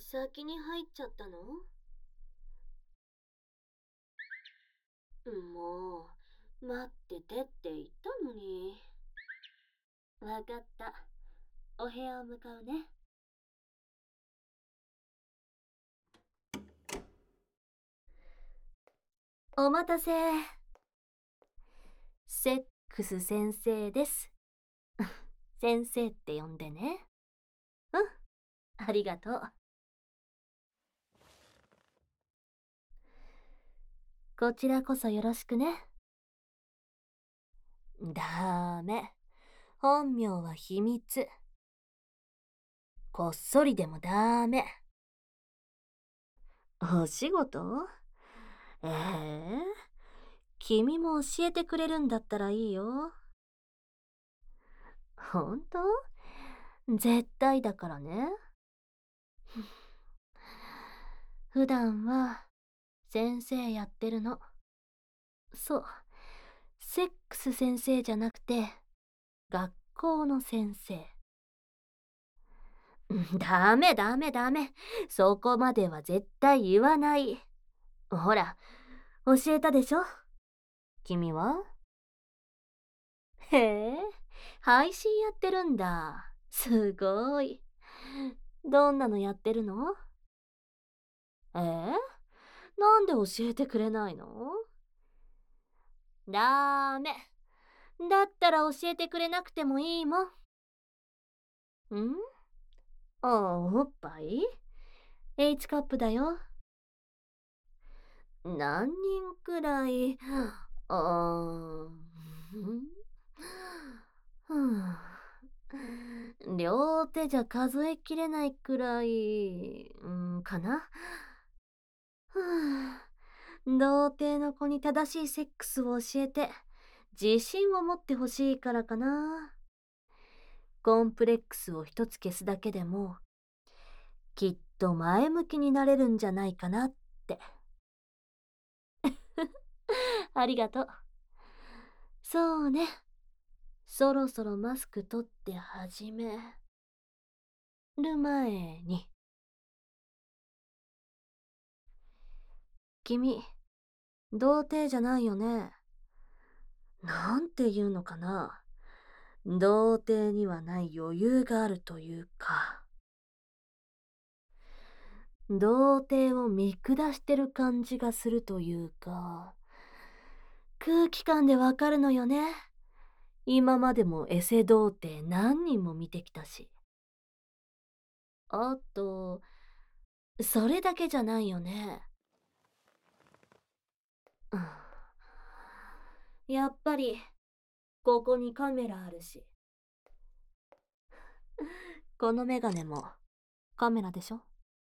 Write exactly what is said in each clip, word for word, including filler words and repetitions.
先に入っちゃったの？もう、待っててって言ったのに。わかった。お部屋を向かうね。お待たせ。セックス先生です。先生って呼んでね。うん、ありがとう。こちらこそよろしくね。ダメ。本名は秘密。こっそりでもダメ。お仕事？ええ、君も教えてくれるんだったらいいよ。ほんと？絶対だからね。普段は先生やってるの。そう、セックス先生じゃなくて学校の先生。ダメダメダメ。そこまでは絶対言わない。ほら、教えたでしょ。君は？へえ、配信やってるんだ。すごい。どんなのやってるの？えー、なんで教えてくれないの？ダメ。だったら教えてくれなくてもいいもん。ん？ああ、おっぱい？ H カップだよ。何人くらい？あー、ふん、両手じゃ数えきれないくらい、うん、かな。ふん、童貞の子に正しいセックスを教えて自信を持ってほしいからかな。コンプレックスを一つ消すだけでもきっと前向きになれるんじゃないかなって。ありがとう。そうね。そろそろマスク取って始める前に。君、童貞じゃないよね。なんていうのかな。童貞にはない余裕があるというか。童貞を見下してる感じがするというか。空気感でわかるのよね。今までもエセ童貞何人も見てきたし。あと、それだけじゃないよね。うん、やっぱり、ここにカメラあるし。このメガネもカメラでしょ。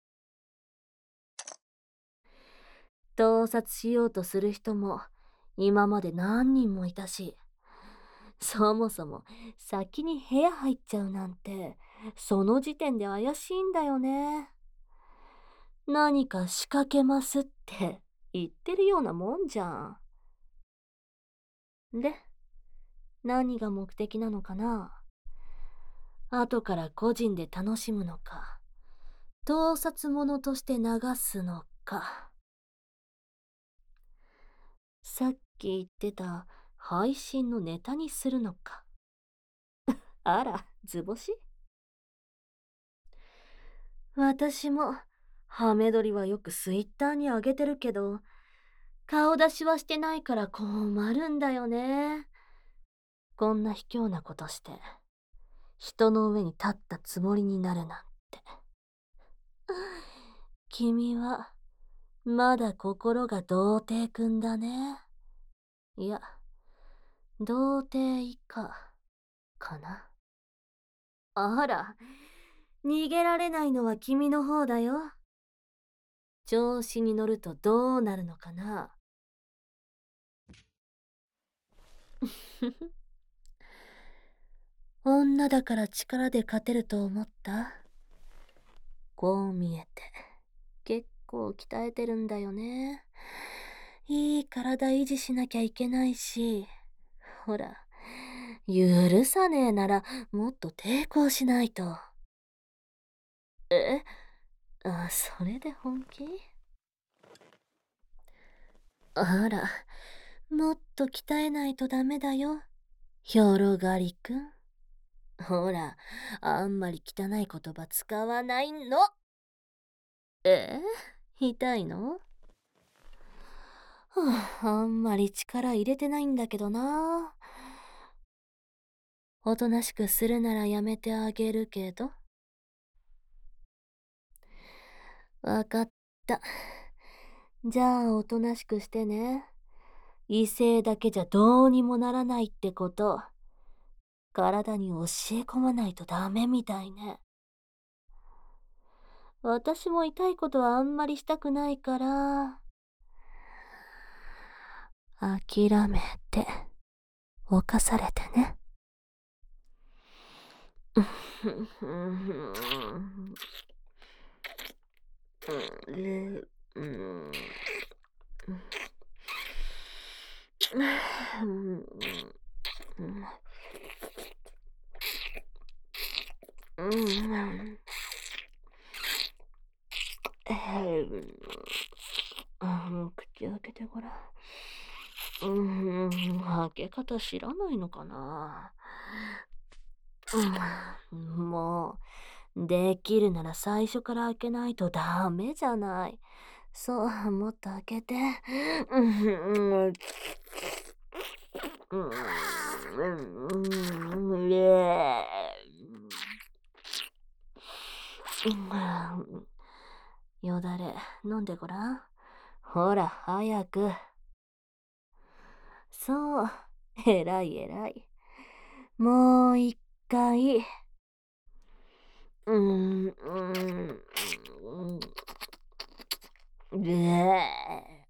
盗撮しようとする人も今まで何人もいたし、そもそも先に部屋入っちゃうなんて、その時点で怪しいんだよね。何か仕掛けますって言ってるようなもんじゃん。で、何が目的なのかな。後から個人で楽しむのか、盗撮者として流すのか。さっき言ってた配信のネタにするのか。あら、図星？私もハメ撮りはよくツイッターに上げてるけど、顔出しはしてないから困るんだよね。こんな卑怯なことして人の上に立ったつもりになるなんて。君はまだ心が童貞くんだね。いや、童貞以下かな。あら、逃げられないのは君の方だよ。調子に乗るとどうなるのかな。女だから力で勝てると思った？こう見えて結構鍛えてるんだよね。いい体維持しなきゃいけないし、ほら、許さねえならもっと抵抗しないと。え、 あ、それで本気？あら、もっと鍛えないとダメだよ、広がりくん。ほら、あんまり汚い言葉使わないの。え痛いの？はあ、あんまり力入れてないんだけどな。おとなしくするならやめてあげるけど。わかった。じゃあおとなしくしてね。威勢だけじゃどうにもならないってこと、体に教え込まないとダメみたいね。私も痛いことはあんまりしたくないから、諦めて、犯されてね。口開けてごらん。うーん、開け方知らないのかな。うん、もう、できるなら最初から開けないとダメじゃない。そう、もっと開けて。うん、うん、うん、うん、よだれ、飲んでごらん。ほら、早く。そう、えらいえらい。もう一回。うーん、うーん、うえ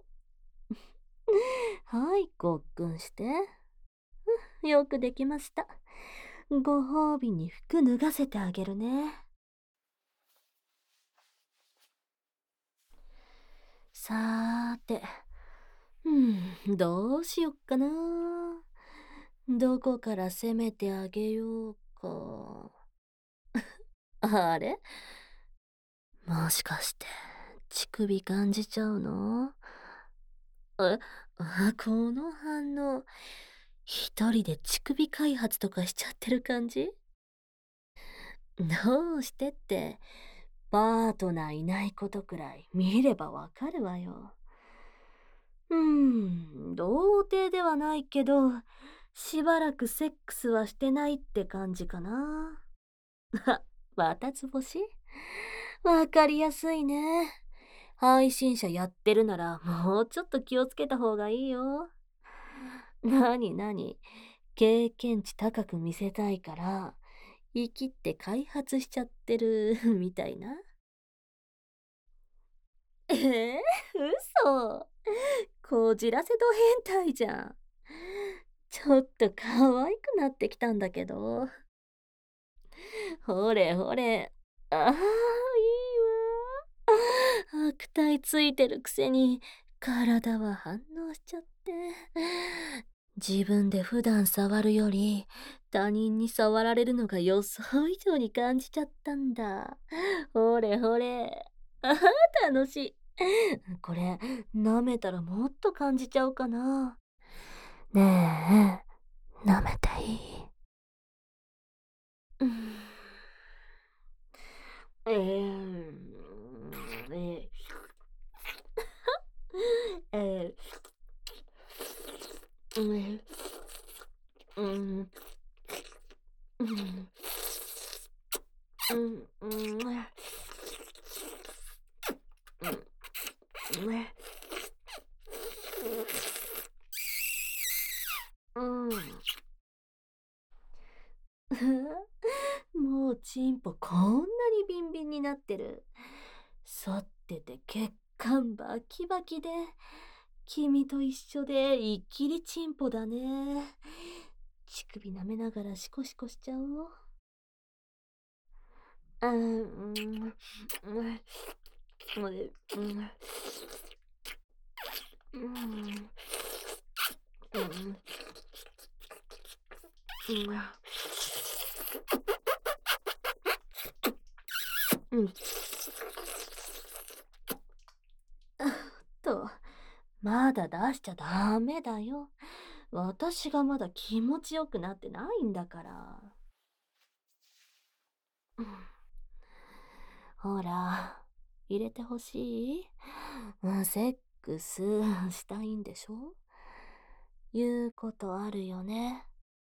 はい、ごっくんして。よくできました。ご褒美に服脱がせてあげるね。さーて、うん、どうしよっかな。どこから攻めてあげようか。あれ、もしかして、乳首感じちゃうの？え、あ、この反応、一人で乳首開発とかしちゃってる感じ？どうしてって、パートナーいないことくらい見ればわかるわよ。うーん、童貞ではないけど、しばらくセックスはしてないって感じかな。あ、渡つ星？わかりやすいね。配信者やってるならもうちょっと気をつけた方がいいよ。なになに、経験値高く見せたいから、生きって開発しちゃってるみたいな。えー、嘘。こじらせド変態じゃん。ちょっと可愛くなってきたんだけど。ほれほれ。ああ、いいわ。悪態ついてるくせに、体は反応しちゃって。自分で普段触るより、他人に触られるのが予想以上に感じちゃったんだ。ほれほれ。ああ、楽しい。これ、舐めたらもっと感じちゃうかな。ねえ、舐めていい？うん、えー、えー、えー、うん、うん、うん、うん、うん、うん。もうチンポこんなにビンビンになってる。反ってて血管バキバキで、君と一緒でいっきりチンポだね。乳首舐めながらシコシコしちゃおう。うん、うん、うん、うん、うん、うん、うん、うん。 まだ出しちゃダメだよ。私がまだ気持ちよくなってないんだから。うん、ほら、入れてほしい？うん、セックスしたいんでしょ？言うことあるよね。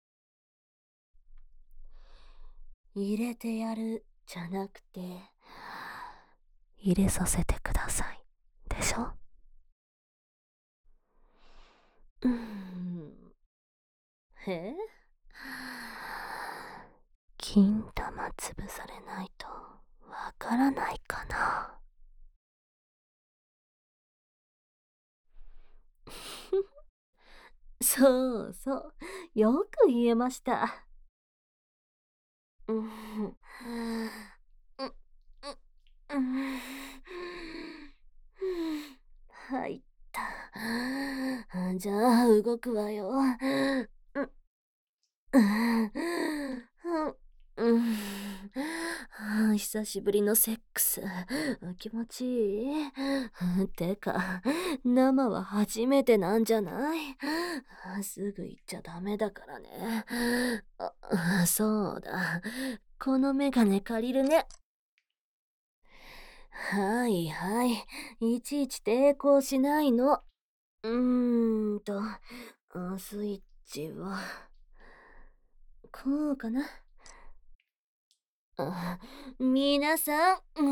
入れてやるじゃなくて、入れさせてください。でしょ？うーん。え？金玉潰されないとわからないかな。そうそう。よく言えました。うん。うん。うん。うん。入った。じゃあ動くわよ。うん。うん。うん。はあ、久しぶりのセックス。気持ちいい？てか、生は初めてなんじゃない？すぐ行っちゃダメだからね。あ、そうだ。このメガネ借りるね。はいはい。いちいち抵抗しないの。うーんと、あスイッチは、こうかな。あ、皆さん、うん、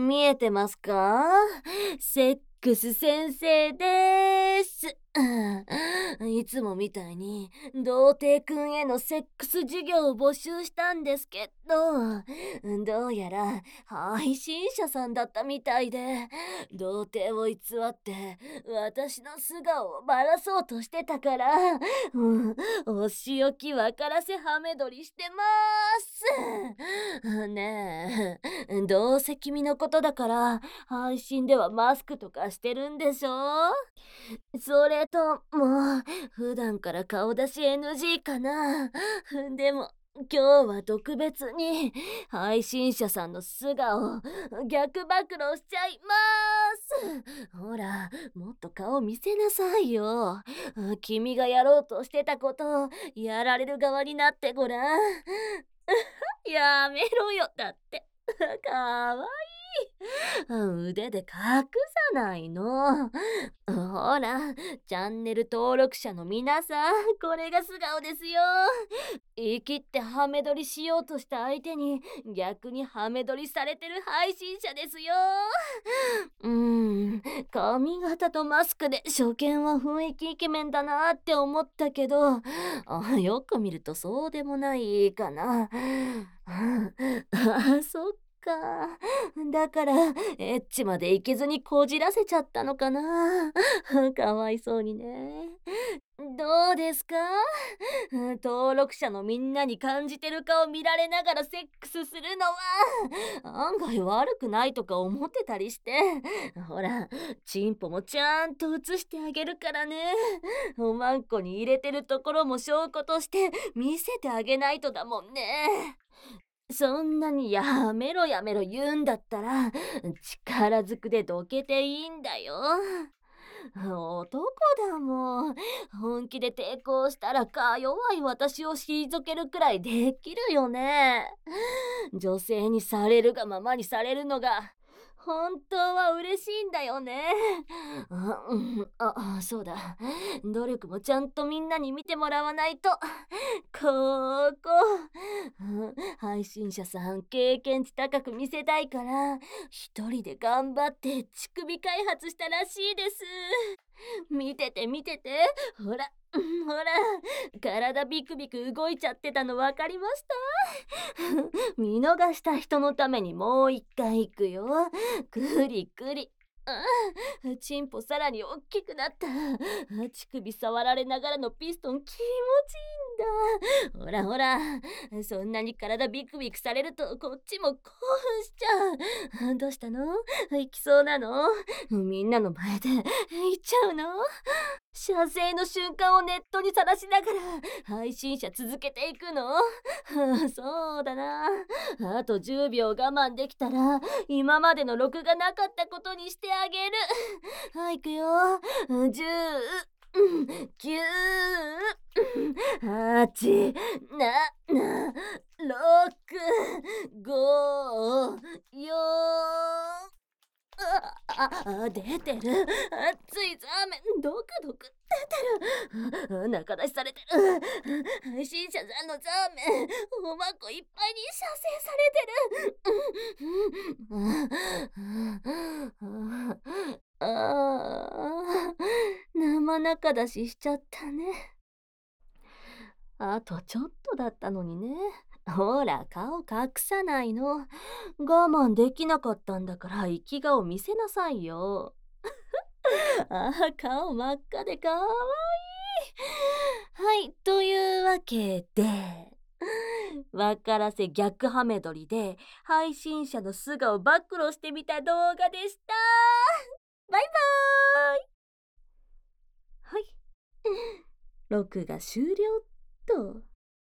見えてますか？セックス先生でーす。うん、いつもみたいに童貞くんへのセックス授業を募集したんですけど、どうやら配信者さんだったみたいで、童貞を偽って私の素顔をばらそうとしてたから、うん、お仕置き分からせハメ撮りしてまーす。ねえ、どうせ君のことだから配信ではマスクとかしてるんでしょ？それとも普段から顔出し エヌジー かな？でも今日は特別に配信者さんの素顔逆暴露しちゃいます。ほら、もっと顔見せなさいよ。君がやろうとしてたことをやられる側になってごらん。やめろよ、だって。かわいい。腕で隠さないの。ほら、チャンネル登録者の皆さん、これが素顔ですよ。言い切ってハメ撮りしようとした相手に逆にハメ撮りされてる配信者ですよ。うーん、髪型とマスクで初見は雰囲気イケメンだなって思ったけど、あ、よく見るとそうでもないかな。あ、そっか。だからエッチまでいけずにこじらせちゃったのかな。かわいそうにね。どうですか？登録者のみんなに感じてる顔見られながらセックスするのは案外悪くないとか思ってたりして、ほらチンポもちゃんと映してあげるからね。おまんこに入れてるところも証拠として見せてあげないとだもんね。そんなにやめろやめろ言うんだったら力ずくでどけていいんだよ。男だもん。本気で抵抗したらか弱い私を退けるくらいできるよね。女性にされるがままにされるのが本当は嬉しいんだよね。あ、うん、あ、そうだ。努力もちゃんとみんなに見てもらわないと。ここ、うん、配信者さん経験値高く見せたいから一人で頑張って乳首開発したらしいです。見てて見てて、ほら、うん、ほら、体ビクビク動いちゃってたの分かりました？見逃した人のためにもう一回行くよ。くりくり。ああ、チンポさらに大きくなった。乳首触られながらのピストン気持ちいいんだ。ほらほら、そんなに体ビクビクされるとこっちも興奮しちゃう。どうしたの？行きそうなの？みんなの前で行っちゃうの？射精の瞬間をネットにさらしながら配信者続けていくの？そうだな。 あとじゅうびょう我慢できたら今までの録画なかったことにしてあげる。はい、いくよ。じゅう、きゅう、はち、なな、ろく、ご、よん、ああ、出てる。熱いザーメン、ドクドク出てる。仲出しされてる。配信者さんのザーメン、おまこいっぱいに射精されてる。ああ、生仲出ししちゃったね。あとちょっとだったのにね。ほら、顔隠さないの。我慢できなかったんだから生き顔見せなさいよ。ああ、顔真っ赤でかわいい。はい、というわけで、わからせ逆ハメ撮りで配信者の素顔暴露してみた動画でした。バイバーイ。はい。録画終了っと。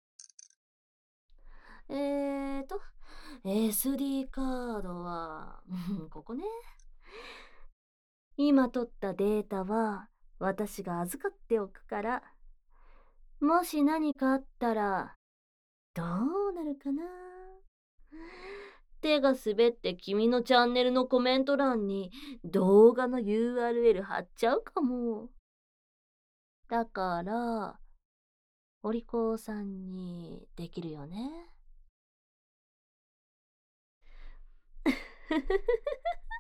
えーと、エスディー カードは、ここね。今取ったデータは私が預かっておくから、もし何かあったらどうなるかな。手が滑って君のチャンネルのコメント欄に動画の ユーアールエル 貼っちゃうかも。だから、お利口さんにできるよね。